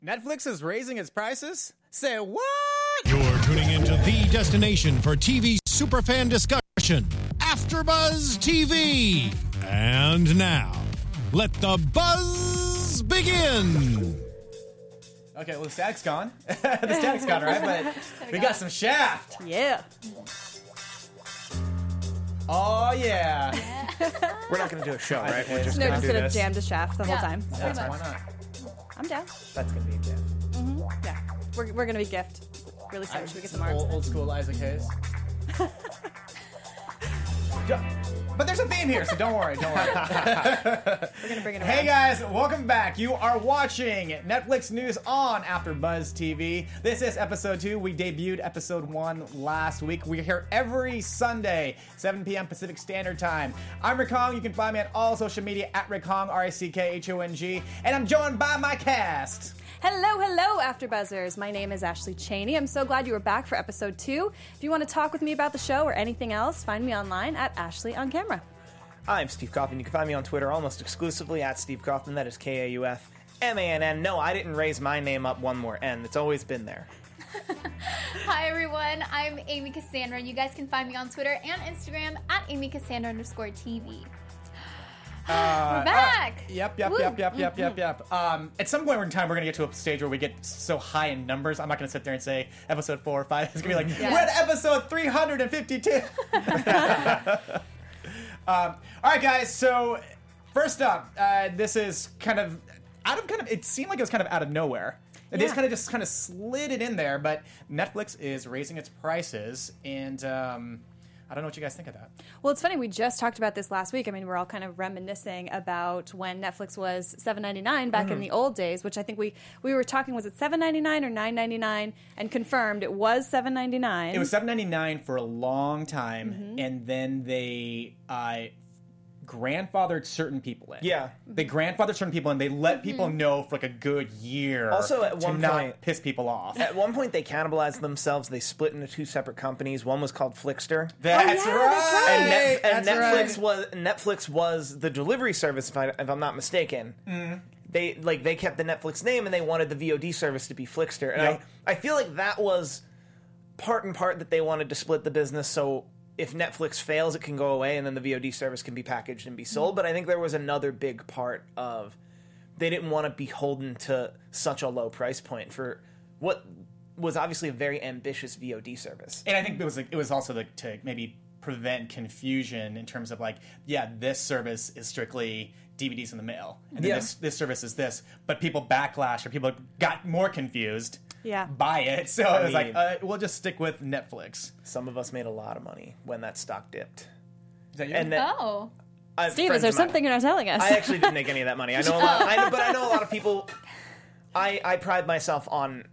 Netflix is raising its prices? Say what? You're tuning into the destination for TV superfan discussion, AfterBuzz TV. And now, let the buzz begin. Okay, well, the static's gone. The static's gone, right? But we got some Shaft. Yeah. Oh, yeah. We're not going to do a show, right? We're just No, going to just do gonna this. jam to Shaft the whole time. That's why not? I'm down. That's going to be a gift. Yeah. We're gonna be gift. Really sorry. Should we get some arms? Old school Isaac Hayes. But there's a theme here, so don't worry. We're gonna bring it around. Hey guys, welcome back. You are watching Netflix News on AfterBuzz TV. This is episode 2. We debuted episode 1 last week. We're here every Sunday, 7 p.m. Pacific Standard Time. I'm Rick Hong. You can find me on all social media at Rick Hong, RICKHONG. And I'm joined by my cast. Hello, AfterBuzzers. My name is Ashley Cheney. I'm so glad you were back for episode 2. If you want to talk with me about the show or anything else, find me online at Ashley on Camera. I'm Steve Kaufman. You can find me on Twitter almost exclusively at Steve Kaufman. That is KAUFMANN. No, I didn't raise my name up one more N. It's always been there. Hi everyone, I'm Amy Cassandra. You guys can find me on Twitter and Instagram at AmyCassandra_TV. We're back. Yep. At some point in time, we're going to get to a stage where we get so high in numbers. I'm not going to sit there and say episode 4 or 5. It's going to be like, we're at episode 352. All right, guys. So first up, this is it seemed like it was kind of out of nowhere. They just kind of slid it in there, but Netflix is raising its prices, and I don't know what you guys think of that. Well, it's funny. We just talked about this last week. I mean, we're all kind of reminiscing about when Netflix was $7.99 back in the old days, which I think we were talking, was it $7.99 or $9.99? And confirmed it was $7.99. It was $7.99 for a long time, and then they grandfathered certain people in. Yeah. They grandfathered certain people in. They let people know for like a good year. Also, at one to point, not piss people off. At one point, they cannibalized themselves. They split into 2 separate companies. One was called Flickster. That's right. And Netflix was the delivery service, if I'm not mistaken. They kept the Netflix name, and they wanted the VOD service to be Flickster. And I feel like that was part and part that they wanted to split the business, so if Netflix fails, it can go away, and then the VOD service can be packaged and be sold. But I think there was another big part of they didn't want to be beholden to such a low price point for what was obviously a very ambitious VOD service. And I think it was also to maybe prevent confusion in terms of this service is strictly DVDs in the mail, and then this service is this. But people backlash, or people got more confused. By it. So it was we'll just stick with Netflix. Some of us made a lot of money when that stock dipped. Is that you? And then, Steve, is there something you're not telling us? I actually didn't make any of that money. I know a lot, but I know a lot of people. I've prided myself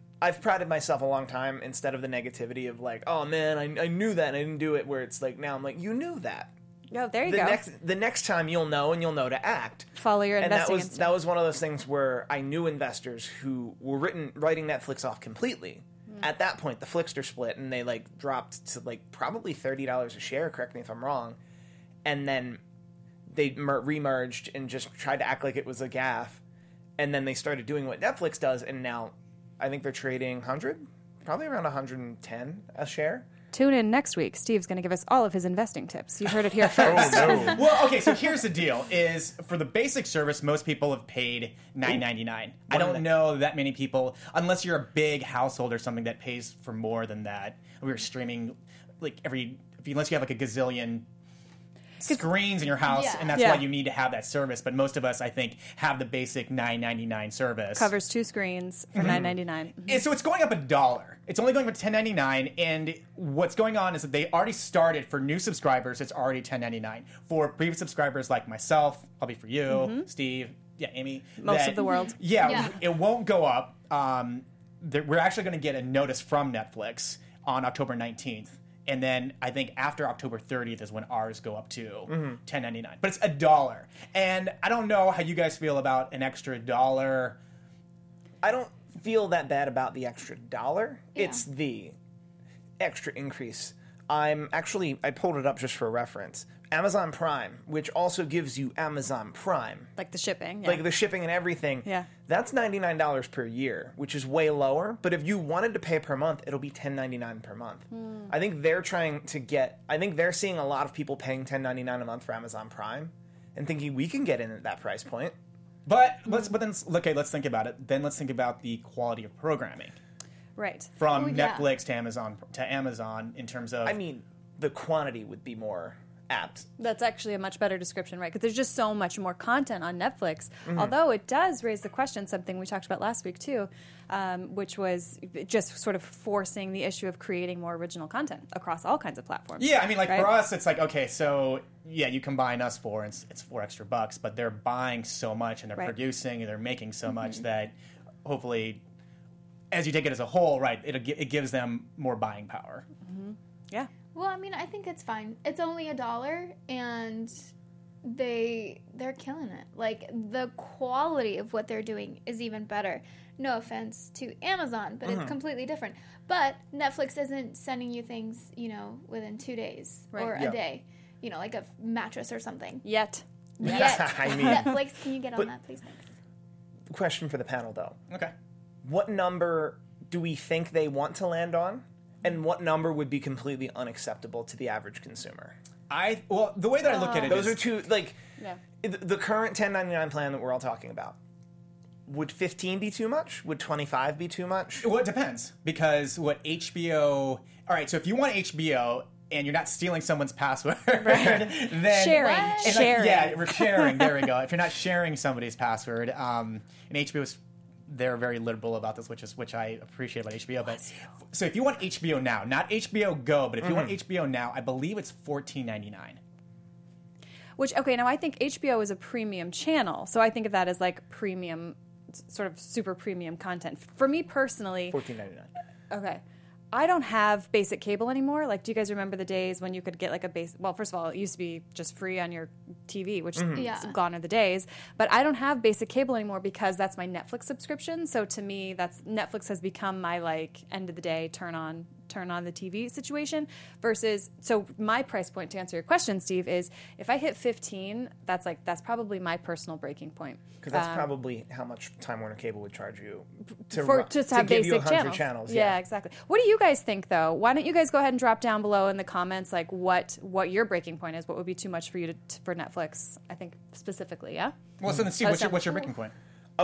a long time, instead of the negativity of oh man, I knew that and I didn't do it, where it's now I'm you knew that. Oh, there you go. The next time you'll know, and you'll know to act. Follow your investing instinct. That was one of those things where I knew investors who were writing Netflix off completely. At that point, the Flickster split, and they dropped to probably $30 a share. Correct me if I'm wrong. And then they remerged and just tried to act like it was a gaffe. And then they started doing what Netflix does, and now I think they're trading probably around 110 a share. Tune in next week. Steve's going to give us all of his investing tips. You heard it here first. Well, okay, so here's the deal. Is for the basic service, most people have paid $9.99. I don't know that many people, unless you're a big household or something that pays for more than that. We were streaming unless you have a gazillion screens in your house, and that's why you need to have that service. But most of us, I think, have the basic $9.99 service. Covers 2 screens for $9.99. And so it's going up $1. It's only going up to $10.99, and what's going on is that they already started for new subscribers. It's already $10.99 for previous subscribers like myself, probably for you, Steve, Amy, most of the world. It won't go up. We're actually going to get a notice from Netflix on October 19th. And then I think after October 30th is when ours go up to $10.99. But it's $1. And I don't know how you guys feel about an extra $1. I don't feel that bad about the extra $1. Yeah. It's the extra increase. I pulled it up just for reference. Amazon Prime, which also gives you Amazon Prime, Like the shipping. Yeah. like the shipping and everything. Yeah. That's $99 per year, which is way lower. But if you wanted to pay per month, it'll be $10.99 per month. I think they're seeing a lot of people paying $10.99 a month for Amazon Prime and thinking we can get in at that price point. But let's think about it. Then let's think about the quality of programming Right. from Oh, yeah. Netflix to Amazon in terms of. I mean, the quantity would be more apt. That's actually a much better description, right? Because there's just so much more content on Netflix. Mm-hmm. Although it does raise the question, something we talked about last week too, which was just sort of forcing the issue of creating more original content across all kinds of platforms. Yeah, I mean, like right? for us, it's like, okay, so yeah, you combine us for it's $4 extra, but they're buying so much and they're Right. producing and they're making so much that hopefully, as you take it as a whole, right, it gives them more buying power. Yeah. Well, I mean, I think it's fine. It's only $1, and they're killing it. Like, the quality of what they're doing is even better. No offense to Amazon, but it's completely different. But Netflix isn't sending you things, within 2 days Right. or Yeah. a day. Like a mattress or something. Yet. Yet. I mean- Netflix, can you get on that, please? Thanks. Question for the panel, though. Okay. What number do we think they want to land on? And what number would be completely unacceptable to the average consumer? The way that I look at it Those is are two, like, Yeah. the current $10.99 plan that we're all talking about. Would 15 be too much? Would 25 be too much? Well, it depends because what HBO. All right, so if you want HBO and you're not stealing someone's password, then Sharing. What? and Sharing. yeah, we're sharing. There we go. If you're not sharing somebody's password, and HBO's they're very liberal about this, which I appreciate about HBO. But so if you want HBO Now, not HBO Go, but if you want HBO Now, I believe it's $14.99. Which, okay, now I think HBO is a premium channel. So I think of that as like premium, sort of super premium content. For me personally, $14.99. okay. I don't have basic cable anymore. Like, do you guys remember the days when you could get like a base? Well, first of all, it used to be just free on your TV, which Yeah. gone are the days. But I don't have basic cable anymore because that's my Netflix subscription. So to me, that's Netflix has become my like end of the day turn on the TV situation. Versus, so my price point to answer your question, Steve, is if I hit 15, that's probably my personal breaking point. Because that's probably how much Time Warner Cable would charge you to Just have give you basic 100 channels. channels. Yeah, exactly. What do you guys think, though? Why don't you guys go ahead and drop down below in the comments, like what your breaking point is? What would be too much for you for Netflix? I think specifically, yeah. Well, so then, Steve, what's your breaking point?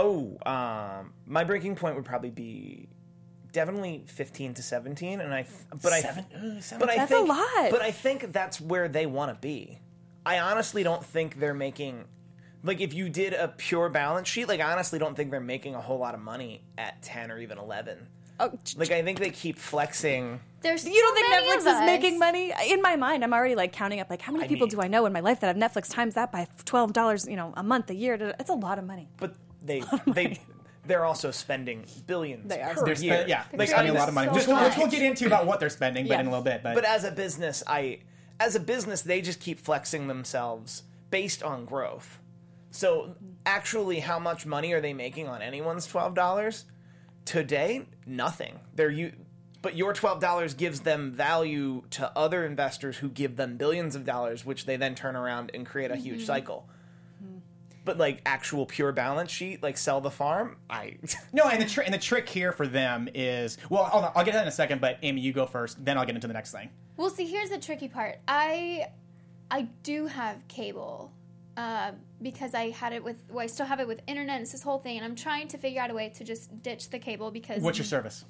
My breaking point would probably be definitely 15 to 17, and I That's think a lot. But I think that's where they want to be. I honestly don't think they're making, like, if you did a pure balance sheet, like, I honestly don't think they're making a whole lot of money at 10 or even 11. Oh, Like, I think they keep flexing. There's you don't so think many Netflix of is us. making money? In my mind, I'm already like counting up, like how many people do I know in my life that have Netflix times that by $12, a month, a year? It's a lot of money. But they're also spending billions They are. per They're year. They're spending a lot of money. so Which much. we'll get into about what they're spending, but Yeah. in a little bit. But as a business, they just keep flexing themselves based on growth. So actually, how much money are they making on anyone's $12? Today, nothing. But your $12 gives them value to other investors who give them billions of dollars, which they then turn around and create a huge cycle. But like actual pure balance sheet, like sell the farm, No, and the trick here for them is, well, hold on, I'll get to that in a second, but Amy, you go first, then I'll get into the next thing. Well, see, here's the tricky part. I do have cable because I still have it with internet. It's this whole thing, and I'm trying to figure out a way to just ditch the cable because What's your service?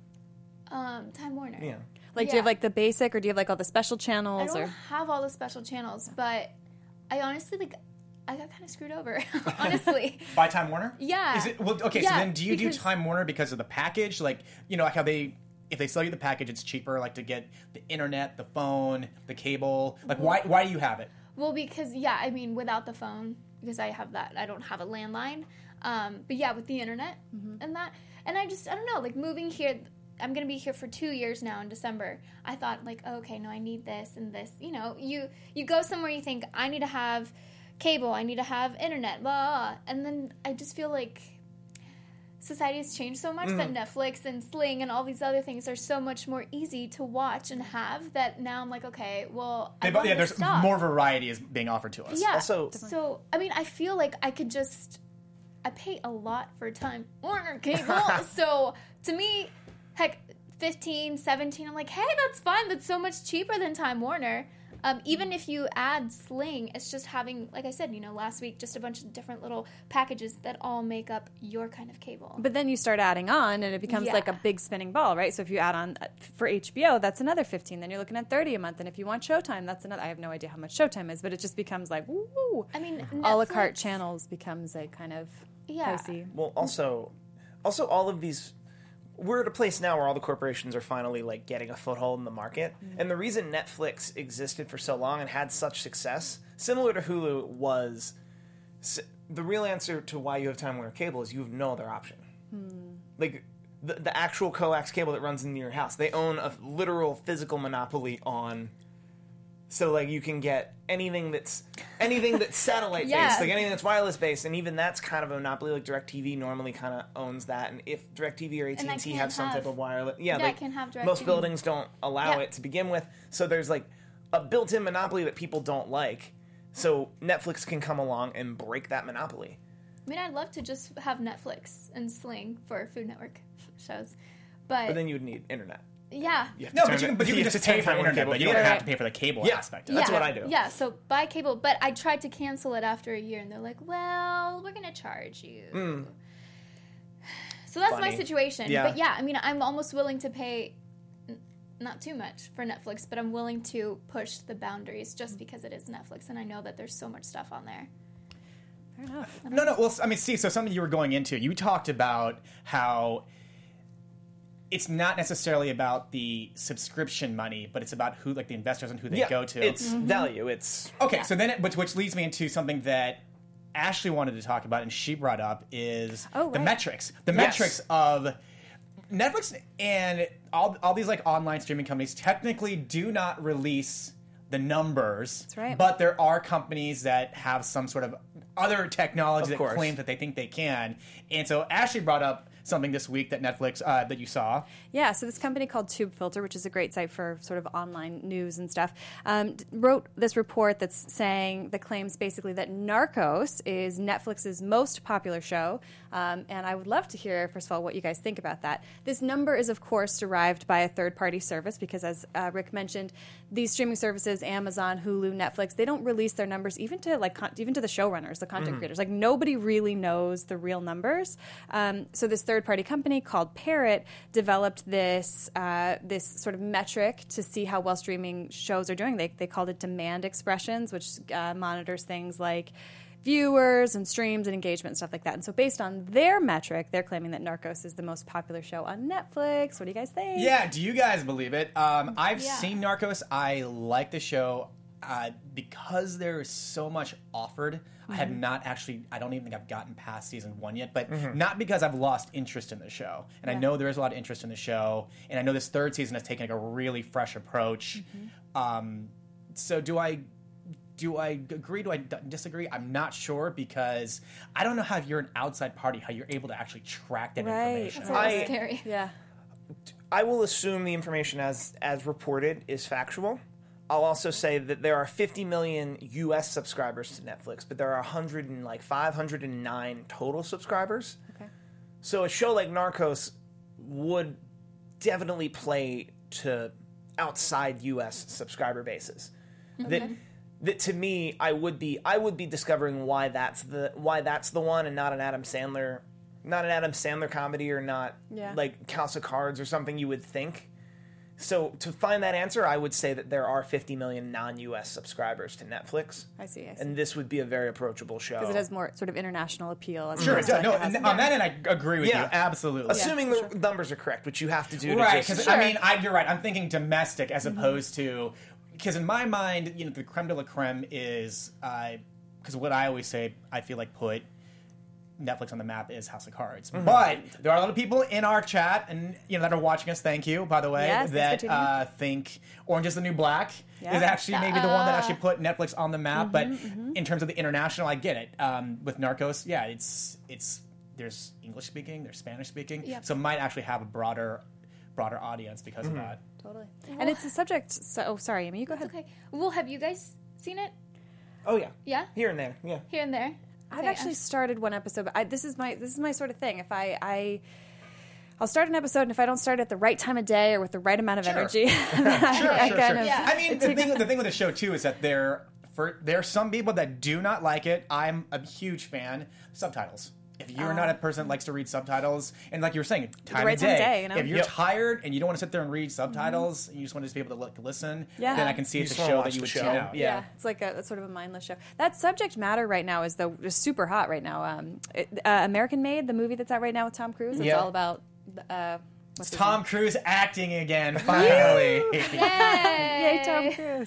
Time Warner. yeah. Like, do you have like the basic, or do you have like all the special I channels? don't Or have all the special channels, but I honestly I got kind of screwed over, honestly. By Time Warner? Yeah. Is it okay? So Yeah, then, do you do because- Time Warner because of the package? Like, how if they sell you the package, it's cheaper. Like to get the internet, the phone, the cable. Like, why do you have it? Well, because without the phone, because I have that, I don't have a landline. But yeah, with the internet and that, and I don't know, like moving here. I'm going to be here for 2 years now in December. I thought like, okay, no, I need this and this. You go somewhere, you think I need to have cable, I need to have internet, blah, blah, and then I just feel like society has changed so much that Netflix and Sling and all these other things are so much more easy to watch and have that now I'm like, okay, well, I want to there's stop. more variety is being offered to us. Yeah. Also- So, I mean, I feel like I pay a lot for Time Warner Cable. So, to me, heck, 15, 17, I'm like, hey, that's fine. That's so much cheaper than Time Warner. Even if you add Sling, it's just having, like I said, last week, just a bunch of different little packages that all make up your kind of cable. But then you start adding on, and it becomes like a big spinning ball, right? So if you add on for HBO, that's another 15. Then you're looking at 30 a month, and if you want Showtime, that's another. I have no idea how much Showtime is, but it just becomes like, woo! I mean, a la carte Netflix- channels becomes a kind of Yeah. pricey. Well, also all of these, we're at a place now where all the corporations are finally like getting a foothold in the market. And the reason Netflix existed for so long and had such success, similar to Hulu, was the real answer to why you have Time Warner Cable is you have no other option. Like the actual coax cable that runs into your house, they own a literal physical monopoly on. So like you can get anything that's satellite Yeah. based, like anything that's wireless based, and even that's kind of a monopoly. Like DirecTV normally kind of owns that, and if DirecTV or And I AT&T can't have some type have- of wireless, I like can't have most DirecTV. buildings don't allow Yeah. it to begin with. So there's like a built-in monopoly that people don't like. So Netflix can come along and break that monopoly. I mean, I'd love to just have Netflix and Sling for Food Network shows. But But then you would need internet. yeah. You have to No, turn but you can, it- but you can have just to turn pay for Time Warner internet, Cable. but you Yeah. don't have to pay for the cable Yeah. aspect of it. That's Yeah. what I do. Yeah, so buy cable, but I tried to cancel it after a year, and they're like, well, we're going to charge you. So that's my Funny. situation. Yeah. But yeah, I mean, I'm almost willing to pay not too much for Netflix, but I'm willing to push the boundaries just because it is Netflix, and I know that there's so much stuff on there. Fair enough. No. Well, I mean, Steve, so something you were going into, you talked about how it's not necessarily about the subscription money, but it's about who, like the investors and who they go to. It's value. It's Okay, so then, which leads me into something that Ashley wanted to talk about, and she brought up is Oh, the right. metrics. The metrics of Netflix and all these like online streaming companies technically do not release the numbers. That's right. But there are companies that have some sort of other technology Of that course. claim that they think they can. And so Ashley brought up something this week that Netflix that you saw. Yeah, so this company called TubeFilter, which is a great site for sort of online news and stuff, wrote this report that claims basically that Narcos is Netflix's most popular show. And I would love to hear, first of all, what you guys think about that. This number is, of course, derived by a third-party service because, as Rick mentioned, these streaming services, Amazon, Hulu, Netflix, they don't release their numbers even to even to the showrunners, the content creators. Like nobody really knows the real numbers. So this third-party company called Parrot developed this this sort of metric to see how well streaming shows are doing. They called it demand expressions, which monitors things like viewers and streams and engagement and stuff like that. And so based on their metric, they're claiming that Narcos is the most popular show on Netflix. What do you guys think? Yeah, do you guys believe it? I've Yeah. seen Narcos. I like the show because there is so much offered. I have not actually, I don't even think I've gotten past season 1 yet, but not because I've lost interest in the show. And I know there is a lot of interest in the show. And I know this third season has taken like a really fresh approach. So do I agree? Do I disagree? I'm not sure because I don't know how if you're an outside party, how you're able to actually track that Right. information. It's a little I- scary. Yeah. I will assume the information as reported is factual. I'll also say that there are 50 million U.S. subscribers to Netflix, but there are 509 total subscribers. Okay. So a show like Narcos would definitely play to outside U.S. subscriber bases. That to me, I would be discovering why that's the one and not an Adam Sandler comedy or not like House of Cards or something you would think. So to find that answer, I would say that there are 50 million non-U.S. subscribers to Netflix. I see. And this would be a very approachable show. Because it has more sort of international appeal. As Sure, opposed it to does. like No, it has- on that end, I agree with Yeah. you. Absolutely. Assuming the numbers are correct, which you have to do Right, to because just... I mean, you're right. I'm thinking domestic as opposed to because in my mind, the creme de la creme is because what I always say, I feel like put Netflix on the map is House of Cards. But there are a lot of people in our chat and that are watching us. Thank you, by the way, Yes, thanks for tuning that think Orange is the New Black Yeah. is actually maybe the one that actually put Netflix on the map. But in terms of the international, I get it. With Narcos, yeah, it's there's English speaking, there's Spanish speaking, Yep. so it might actually have a broader audience because of that. Totally. And it's a subject. So, sorry, Amy, you go ahead. Okay. Well, have you guys seen it? Oh yeah, Yeah? here and there. Yeah, Here and there? I've Okay, actually started one episode, but this is my sort of thing. If I'll start an episode, and if I don't start at the right time of day or with the right amount of energy, then I kind of. Yeah. I mean, the thing with the show too is that there are some people that do not like it. I'm a huge fan. Subtitles. If you're not a person that likes to read subtitles, and like you were saying, time right of time of day, day, you know? if you're Yep. tired and you don't want to sit there and read subtitles, and you just want to be able to listen, Yeah. then I can see You it's a just wanna show watch that you the would show. tune out. Yeah. It's like a sort of a mindless show. That subject matter right now is super hot right now. American Made, the movie that's out right now with Tom Cruise. It's Yeah. all about what's his Tom Cruise acting again, finally. Yay, Tom Cruise.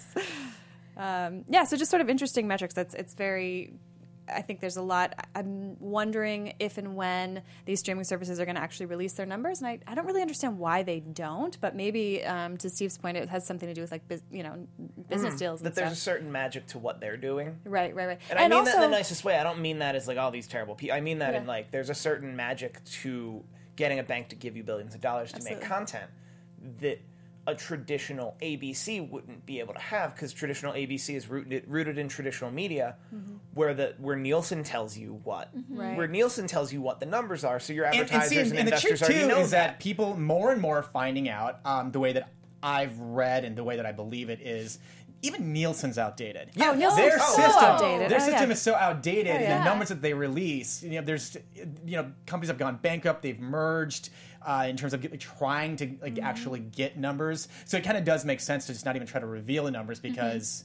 So just sort of interesting metrics. It's very. I think there's a lot. I'm wondering if and when these streaming services are going to actually release their numbers, and I don't really understand why they don't. But maybe to Steve's point, it has something to do with like business deals and that there's a stuff. certain magic to what they're doing. Right. And I mean also, that in the nicest way. I don't mean that as like all these terrible people. I mean that in Yeah. like there's a certain magic to getting a bank to give you billions of dollars to Absolutely. make content that a traditional ABC wouldn't be able to have, because traditional ABC is rooted in traditional media, where Nielsen tells you what, Right. where Nielsen tells you what the numbers are, so your And advertisers and the investors truth already too know is that people more and more are finding out the way that I've read and the way that I believe it is. Even Nielsen's outdated. Oh, Nielsen's Their so system, outdated. Their Oh, system yeah. is so outdated. Oh, And yeah. the numbers that they release, there's, companies have gone bankrupt. They've merged in terms of trying to Mm-hmm. actually get numbers. So it kind of does make sense to just not even try to reveal the numbers because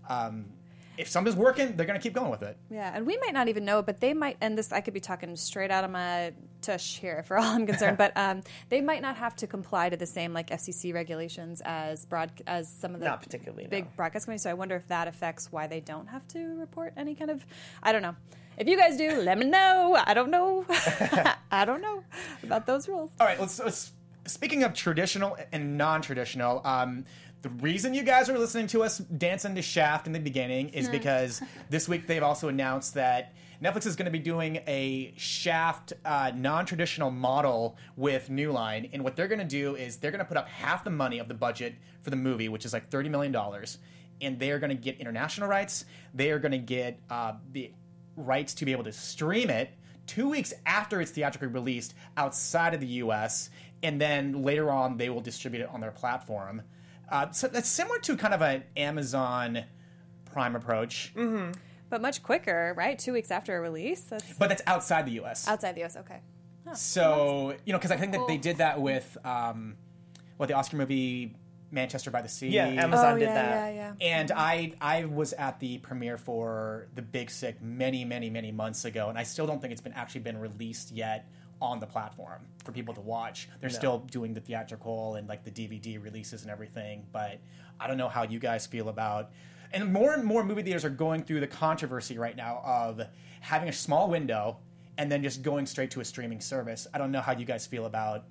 if something's working, they're going to keep going with it. Yeah, and we might not even know it, but they might. And this, I could be talking straight out of my tush here, for all I'm concerned. But they might not have to comply to the same like FCC regulations as some of the Not particularly, big no. broadcast companies. So I wonder if that affects why they don't have to report any kind of. I don't know. If you guys do, let me know. I don't know. I don't know about those rules. All right, let's speaking of traditional and non-traditional, the reason you guys are listening to us dance into Shaft in the beginning is because this week they've also announced that Netflix is going to be doing a Shaft non-traditional model with New Line, and what they're going to do is they're going to put up half the money of the budget for the movie, which is like $30 million, and they are going to get international rights. They are going to get the rights to be able to stream it 2 weeks after it's theatrically released outside of the U.S., and then later on they will distribute it on their platform. So that's similar to kind of an Amazon Prime approach, But much quicker, right? 2 weeks after a release. That's but that's outside the U.S. outside the U.S. Okay. So, because I think that they did that with, the Oscar movie Manchester by the Sea. Yeah, Amazon did yeah, that. Yeah. And I was at the premiere for The Big Sick many, many, many months ago, and I still don't think it's actually been released yet on the platform for people to watch. They're still doing the theatrical and like the DVD releases and everything, but I don't know how you guys feel about. And more movie theaters are going through the controversy right now of having a small window and then just going straight to a streaming service. I don't know how you guys feel about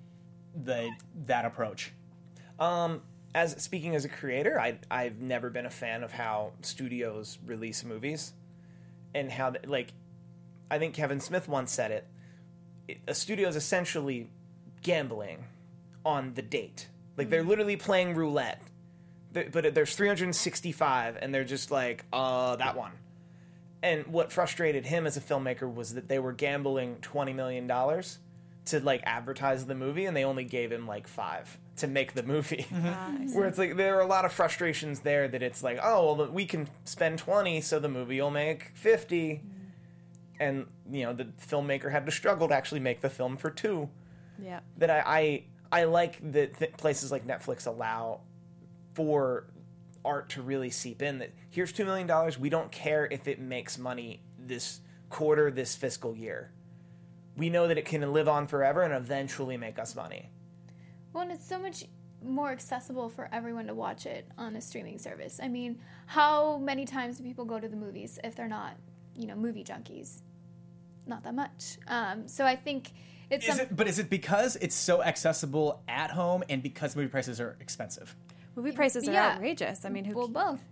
that approach. Speaking as a creator, I've never been a fan of how studios release movies, and how I think Kevin Smith once said it. A studio is essentially gambling on the date. Like they're literally playing roulette, but there's 365, and they're just like, that one. And what frustrated him as a filmmaker was that they were gambling $20 million to like advertise the movie, and they only gave him like $5 to make the movie. Where it's like there are a lot of frustrations there that it's like, oh well, we can spend 20, so the movie will make 50, and the filmmaker had to struggle to actually make the film for 2. Yeah. That I like that places like Netflix allow for art to really seep in. That here's $2 million. We don't care if it makes money this quarter, this fiscal year. We know that it can live on forever and eventually make us money. Well, and it's so much more accessible for everyone to watch it on a streaming service. I mean, how many times do people go to the movies if they're not, movie junkies? Not that much. So I think it's... But is it because it's so accessible at home and because movie prices are expensive? Movie prices are Yeah. outrageous. I mean, Well, both.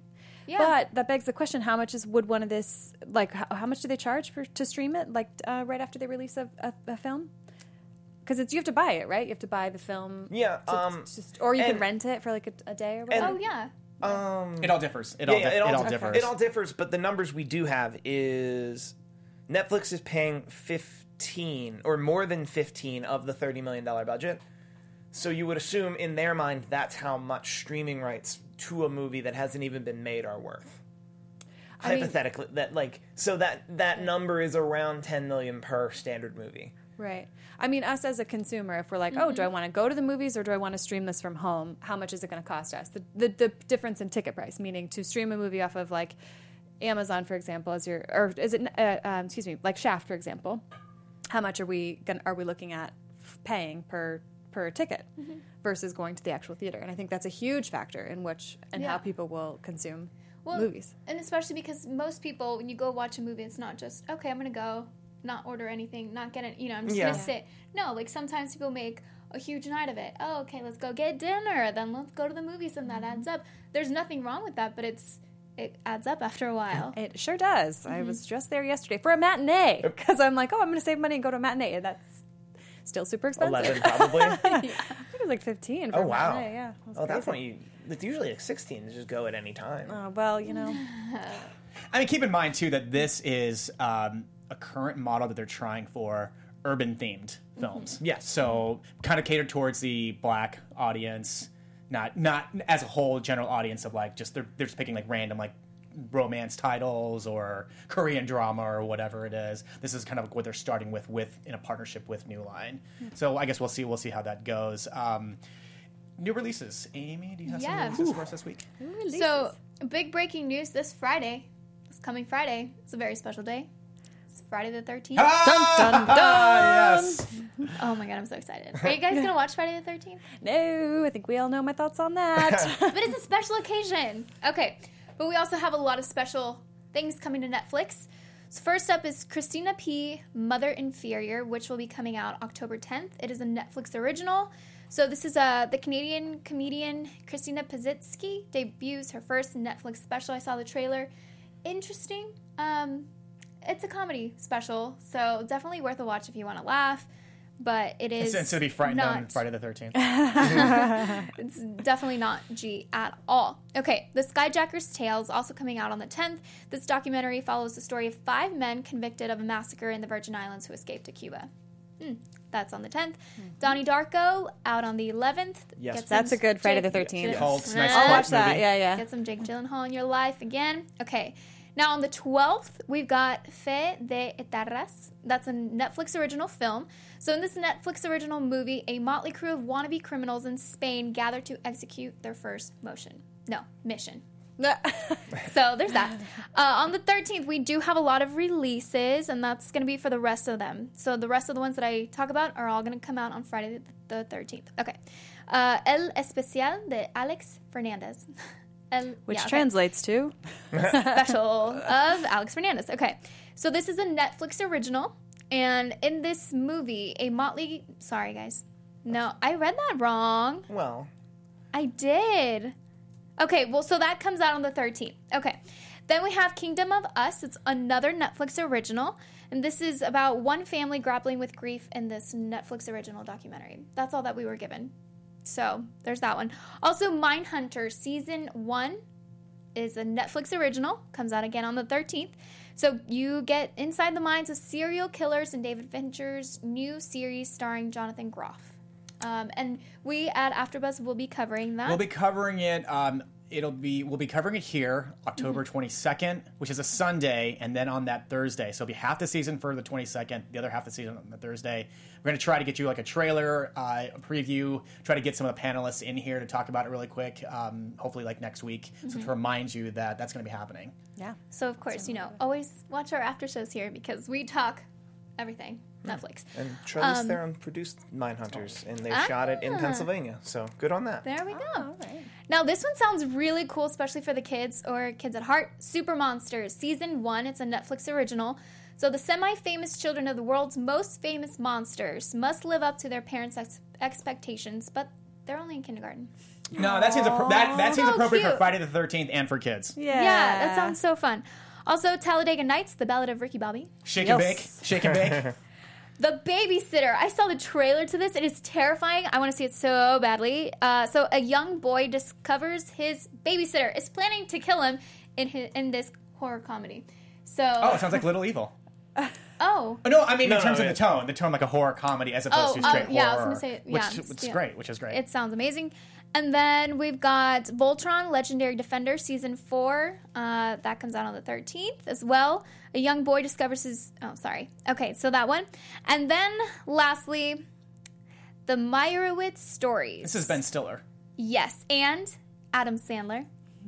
Yeah. But that begs the question: how much would one of this like? How much do they charge to stream it? Like right after they release a film? Because you have to buy it, right? You have to buy the film. Yeah, or you can and- rent it for like a day or whatever. Oh yeah. It all differs. It Yeah, all differs. It all differs, but the numbers we do have is Netflix is paying 15 or more than 15 of the $30 million budget. So you would assume in their mind that's how much streaming rights to a movie that hasn't even been made are worth. I mean- Hypothetically, that number is around 10 million per standard movie. Right. I mean, us as a consumer, if we're like, oh, do I want to go to the movies or do I want to stream this from home? How much is it going to cost us? The difference in ticket price, meaning to stream a movie off of like Amazon, for example, like Shaft, for example. How much are we looking at paying per ticket versus going to the actual theater? And I think that's a huge factor in how people will consume movies. And especially because most people, when you go watch a movie, it's not just, okay, I'm going to go, not order anything, not get it, I'm just going to sit. No, like sometimes people make a huge night of it. Oh, okay, let's go get dinner, then let's go to the movies, and that adds up. There's nothing wrong with that, but it adds up after a while. It sure does. I was just there yesterday for a matinee because I'm like, oh, I'm going to save money and go to a matinee. And that's still super expensive. 11 probably. I think it was like 15 for Oh, a wow. matinee. Yeah. It was That's crazy. when it's usually like 16 to just go at any time. Oh, well, I mean, keep in mind too that this is a current model that they're trying for urban themed films. Yes. So kind of catered towards the Black audience, not as a whole general audience of like just they're just picking like random like romance titles or Korean drama or whatever it is. This is kind of what they're starting with in a partnership with New Line. So I guess we'll see how that goes. New releases. Amy, do you have some releases for us this week? So, big breaking news this Friday. This coming Friday. It's a very special day. It's Friday the 13th. Dun, dun, dun. Yes. Oh my god, I'm so excited. Are you guys going to watch Friday the 13th? No, I think we all know my thoughts on that. But it's a special occasion. Okay. But we also have a lot of special things coming to Netflix. So first up is Christina P. Mother Inferior, which will be coming out October 10th. It is a Netflix original. So this is the Canadian comedian Christina Pazitsky debuts her first Netflix special. I saw the trailer. Interesting. It's a comedy special, so definitely worth a watch if you want to laugh. But it is And so be frightened not, on Friday the 13th. It's definitely not G at all. Okay, The Skyjacker's Tale is also coming out on the 10th. This documentary follows the story of 5 men convicted of a massacre in the Virgin Islands who escaped to Cuba. That's on the 10th. Donnie Darko out on the 11th. Yes. Get some That's a good Friday the Jake- 13th. Cult, nice I'll cult watch that. movie. Yeah. Get some Jake Gyllenhaal in your life again. Okay. Now on the 12th, we've got Fe de Etarras. That's a Netflix original film. So in this Netflix original movie, a motley crew of wannabe criminals in Spain gather to execute their first mission. So there's that. On the 13th, we do have a lot of releases, and that's going to be for the rest of them. So the rest of the ones that I talk about are all going to come out on Friday the 13th. Okay. El Especial de Alex Fernandez. Which translates to Special of Alex Fernandez. Okay. So this is a Netflix original, and in this movie, sorry guys. No, I read that wrong. Well, I did. Okay, well, so that comes out on the 13th. Okay. Then we have Kingdom of Us. It's another Netflix original. And this is about one family grappling with grief in this Netflix original documentary. That's all that we were given. So there's that one. Also, Mindhunter Season 1 is a Netflix original. Comes out again on the 13th. So you get inside the minds of serial killers in David Fincher's new series starring Jonathan Groff. And we at AfterBuzz will be covering that. We'll be covering it. We'll be covering it here October 22nd, which is a Sunday, and then on that Thursday. So it'll be half the season for the 22nd, the other half the season on the Thursday. We're going to try to get you like a trailer, a preview, try to get some of the panelists in here to talk about it really quick, hopefully like next week, so to remind you that that's going to be happening. yeah. So, of course, always watch our after shows here because we talk everything Netflix. and Charlize Theron produced Mindhunters, and they shot it in Pennsylvania. So good on that. There we go. Now, this one sounds really cool, especially for the kids or kids at heart. Super Monsters, Season 1. It's a Netflix original. So the semi-famous children of the world's most famous monsters must live up to their parents' expectations, but they're only in kindergarten. No, that seems that seems So appropriate for cute. Friday the 13th and for kids. Yeah. Yeah, that sounds so fun. Also, Talladega Nights, The Ballad of Ricky Bobby. Shake and Yes. bake, shake and bake. The Babysitter. I saw the trailer to this. It is terrifying. I want to see it so badly. So a young boy discovers his babysitter is planning to kill him in this horror comedy. So Oh, it sounds like Little Evil. oh. Oh, no, I mean in No, terms no, of the tone like a horror comedy as opposed to Oh, straight yeah, I horror. was gonna say, yeah, which is great. It sounds amazing. And then we've got Voltron, Legendary Defender, Season 4. That comes out on the 13th as well. A young boy discovers his... Oh, sorry. Okay, so that one. And then, lastly, The Meyerowitz Stories. This is Ben Stiller. Yes, and Adam Sandler.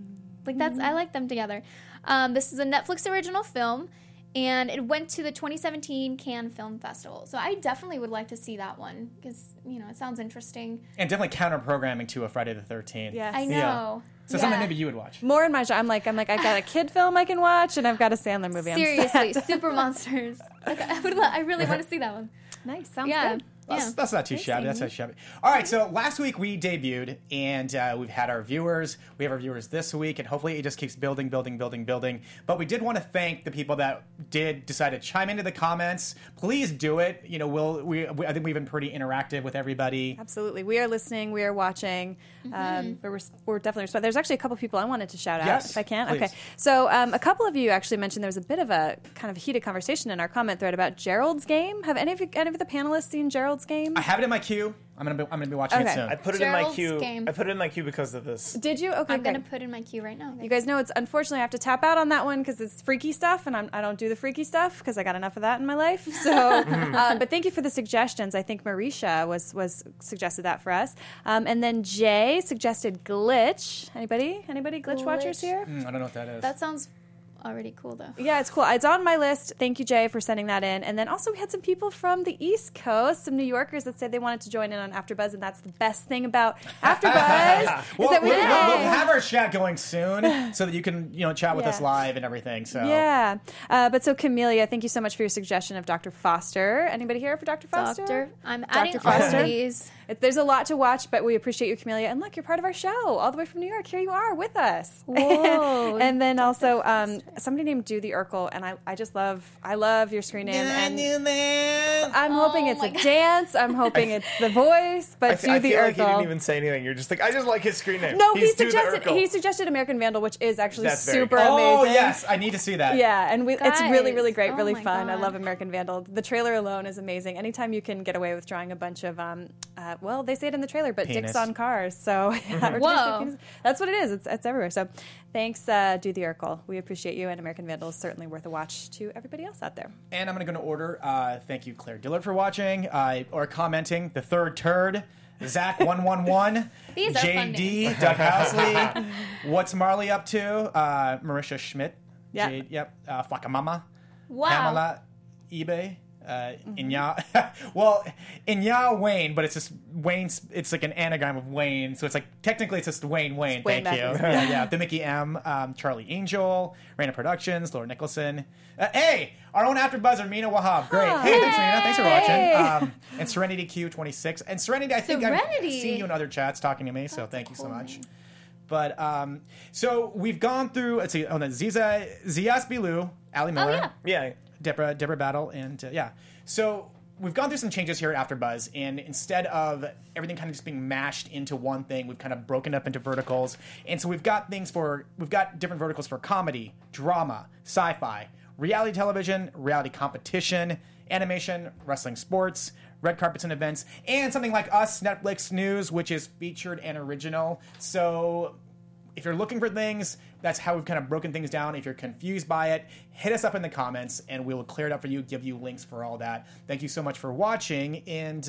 I like them together. This is a Netflix original film, and it went to the 2017 Cannes Film Festival. So I definitely would like to see that one because it sounds interesting. And definitely counter-programming to a Friday the 13th. Yes. I know. So something maybe you would watch. More in my genre. I'm like, I've got a kid film I can watch, and I've got a Sandler movie. Seriously, Super Monsters. I really want to see that one. Nice. Sounds Yeah. good. That's not too shabby. That's not shabby. All right, so last week we debuted, and we've had our viewers. We have our viewers this week, and hopefully it just keeps building. But we did want to thank the people that did decide to chime into the comments. Please do it. I think we've been pretty interactive with everybody. Absolutely. We are listening. We are watching. We're definitely responding. There's actually a couple people I wanted to shout out, Yes, if I can. please. Okay. So a couple of you actually mentioned there was a bit of a kind of heated conversation in our comment thread about Gerald's Game. Have any of the panelists seen Gerald's Game? I have it in my queue. I'm gonna be watching it Okay. soon. I put it Gerald's in my queue. Game. I put it in my queue because of this. Did you? Okay, I'm going to great. put in my queue right now. You guys know it's unfortunately I have to tap out on that one because it's freaky stuff, and I don't do the freaky stuff because I got enough of that in my life. So, but thank you for the suggestions. I think Marisha was suggested that for us, and then Jay suggested Glitch. Anybody Glitch watchers here? I don't know what that is. That sounds already cool, though. Yeah, it's cool. It's on my list. Thank you, Jay, for sending that in. And then also we had some people from the East Coast, some New Yorkers that said they wanted to join in on AfterBuzz, and that's the best thing about AfterBuzz is that we'll we have our chat going soon so that you can chat with us Yeah. live and everything. So Yeah. But so, Camellia, thank you so much for your suggestion of Dr. Foster. Anybody here for Dr. Foster? I'm Dr. adding all Foster? of these. There's a lot to watch, but we appreciate you, Camellia. And look, you're part of our show all the way from New York. Here you are with us. Whoa. And then also somebody named Do the Urkel, and I love your screen name. And I'm hoping it's a dance. I'm hoping it's the voice, but I Do the feel Urkel. like he didn't even say anything. You're just like, I just like his screen name. No, He's Do the Urkel. he suggested American Vandal, which is actually That's very super good. Oh amazing. yes, I need to see that. Yeah, and it's really, really Guys, great, oh really my fun. I God. love American Vandal. The trailer alone is amazing. Anytime you can get away with drawing a bunch of, well, they say it in the trailer, but Penis. dicks on cars. So yeah, or Whoa. penis. That's what it is. It's everywhere. So thanks, Do the Urkel. We appreciate you, and American Vandal is certainly worth a watch to everybody else out there. And I'm going to go to order. Thank you, Claire Dillard, for watching or commenting. The Third Turd, Zach111, These are fun JD, Doug Housley, What's Marley Up to, Marisha Schmidt, Yeah. Jade, Flakamama, Wow. Pamela, eBay, Inya, well, Inya Wayne, but it's just Wayne's. It's like an anagram of Wayne, so it's like technically it's just Wayne. Wayne Thank you. backwards. Yeah. The Mickey M, Charlie Angel, Raina Productions, Laura Nicholson. Hey, our own AfterBuzzer, Mina Wahab. Great. Hey, thanks, Mina. Thanks for watching. And Serenity Q26. And Serenity, I think I've Serenity. seen you in other chats talking to me, so thank you so much. But so we've gone through. Let's see. Oh, no, Zias Bilou, Ali Miller. yeah. Yeah. Deborah Battle, and yeah. So we've gone through some changes here at AfterBuzz, and instead of everything kind of just being mashed into one thing, we've kind of broken up into verticals. And so we've got different verticals for comedy, drama, sci-fi, reality television, reality competition, animation, wrestling, sports, red carpets and events, and something like Us, Netflix News, which is featured and original. So if you're looking for things, that's how we've kind of broken things down. If you're confused by it, hit us up in the comments, and we will clear it up for you, give you links for all that. Thank you so much for watching, and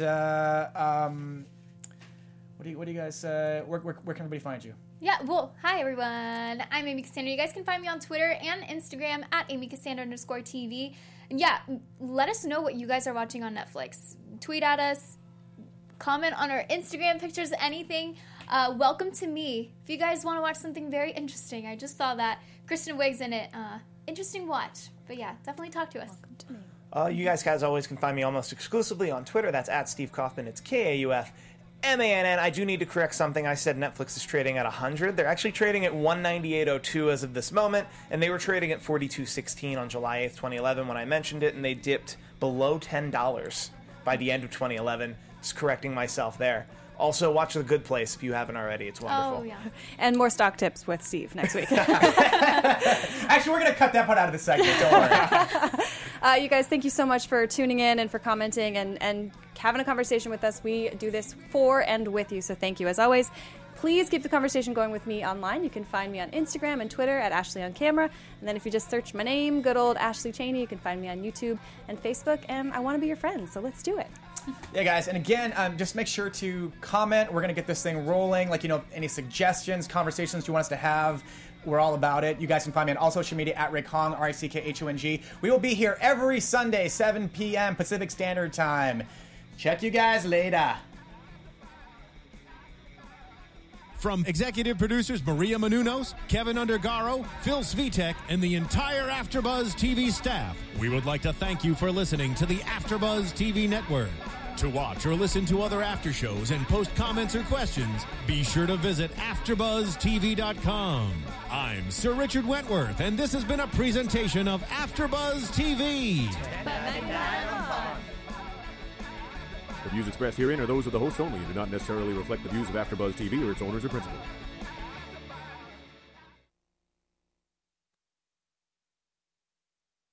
what do you guys, where can everybody find you? Yeah, well, hi everyone. I'm Amy Cassandra. You guys can find me on Twitter and Instagram at AmyCassandra_TV. And yeah, let us know what you guys are watching on Netflix. Tweet at us, comment on our Instagram pictures, anything. Welcome to Me. If you guys want to watch something very interesting, I just saw that. Kristen Wiig's in it. Interesting watch. But yeah, definitely talk to us. Welcome to me. You guys always can find me almost exclusively on Twitter. That's at Steve Kaufman. It's KAUF. MANN. I do need to correct something. I said Netflix is trading at 100. They're actually trading at 198.02 as of this moment, and they were trading at 42.16 on July 8th, 2011 when I mentioned it, and they dipped below $10 by the end of 2011. Just correcting myself there. Also, watch The Good Place if you haven't already. It's wonderful. Oh, yeah. And more stock tips with Steve next week. Actually, we're going to cut that part out of the segment. Don't worry. You guys, thank you so much for tuning in and for commenting and having a conversation with us. We do this for and with you, so thank you. As always, please keep the conversation going with me online. You can find me on Instagram and Twitter at Ashley on Camera. And then if you just search my name, good old Ashley Cheney, you can find me on YouTube and Facebook. And I want to be your friend, so let's do it. Yeah, guys, and again, just make sure to comment. We're going to get this thing rolling. Like, any suggestions, conversations you want us to have, we're all about it. You guys can find me on all social media at Rick Hong, RICKHONG. We will be here every Sunday, 7 p.m. Pacific Standard Time. Check you guys later. From executive producers Maria Menounos, Kevin Undergaro, Phil Svitek, and the entire AfterBuzz TV staff, we would like to thank you for listening to the AfterBuzz TV network. To watch or listen to other after shows and post comments or questions, be sure to visit AfterBuzzTV.com. I'm Sir Richard Wentworth, and this has been a presentation of AfterBuzz TV. The views expressed herein are those of the hosts only and do not necessarily reflect the views of AfterBuzz TV or its owners or principals.